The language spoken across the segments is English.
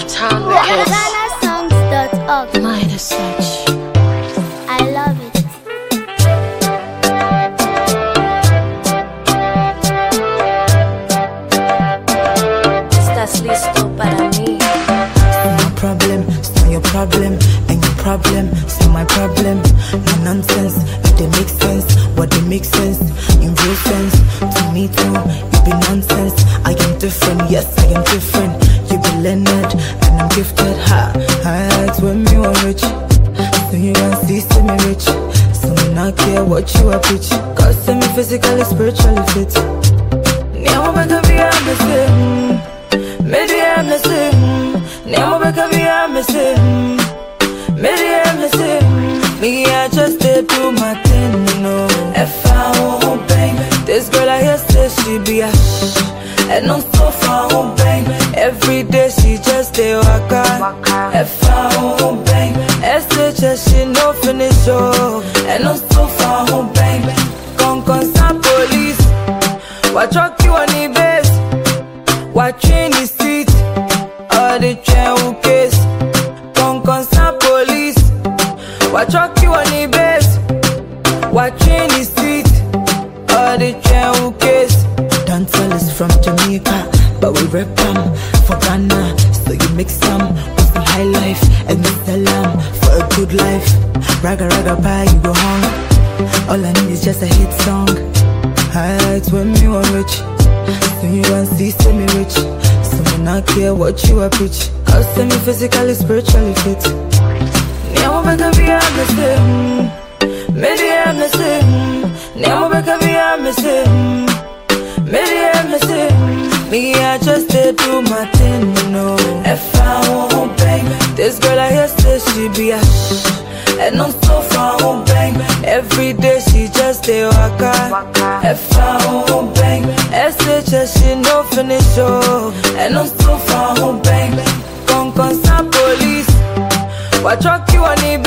Town Records. GhanaSongs.org. Minor Search. I love it. Estás listo para mí. No problem, it's not your problem. And your problem, it's not my problem. No nonsense, if they make sense. What they make sense, in real sense. To me too, you be nonsense. I am different, yes, I am different. You be Leonard, and I'm gifted. It's when me want rich. So you want see me rich. So me not care what you are preach. Cause me physically, spiritually fit. Now I'm gonna be a missing. Maybe I'm missing. Now I'm gonna be a missing. Maybe I'm missing. Me, I just did do my thing, you know. If I won't bang, this girl I hear say she be a and I'm so far won't bang. Every day she just stay waka. If I won't bang, SHS she no finish oh. And I'm so far won't bang. Con some police. What truck you on the base? What train is street? All the train case. Con some police. What truck you on the base? What train is street? All the train case. Dancehall is from Jamaica, but we rap them for Ghana. So you mix them with some high life and you sell them for a good life. Raga raga bye, you go home. All I need is just a hit song. It's when me want rich. So you want see me rich. So me not care what you are preach. Cause me physically, spiritually fit. Now I'm gonna be a missing. Maybe I'm missing. Now I'm gonna be a missing. Maybe I'm missing. Me, I just did do my thing, you know. If I won't bang, this girl I hear say she be a and I'm so far won't bang. Every day she just stay waka. If I won't bang, SHS she no finish oh. And I'm so far won't bang. Con some police. What truck you on the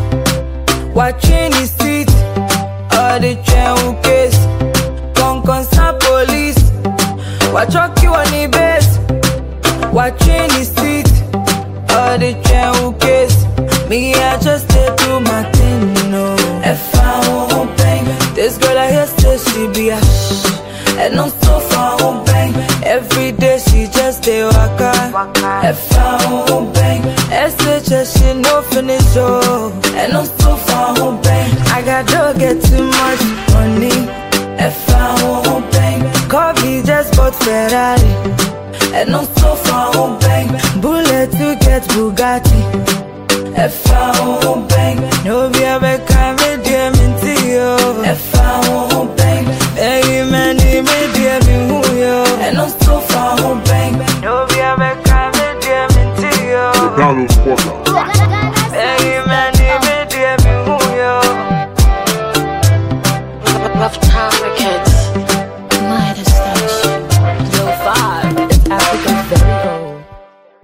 base? What train is street? All the train case. Con some police. What truck you on the base? What train is street? All the train case. Me, I just did do my thing, you know. If I won't bang, this girl I hear say she be a and I'm so far won't bang. Every day she just stay waka. If I won't bang, SHS she no finish oh. And I'm so far won't bang. I got to get too much money. If I won't bang, coffee just bought Ferrari. And I'm so far won't bang. Bullet to get Bugatti. If I won't bang, no be a back me dear me yo. If I won't bang, hey man, me dear me who yo. And I'm so far won't bang, no be a back me dear me yo. The Donald Porter.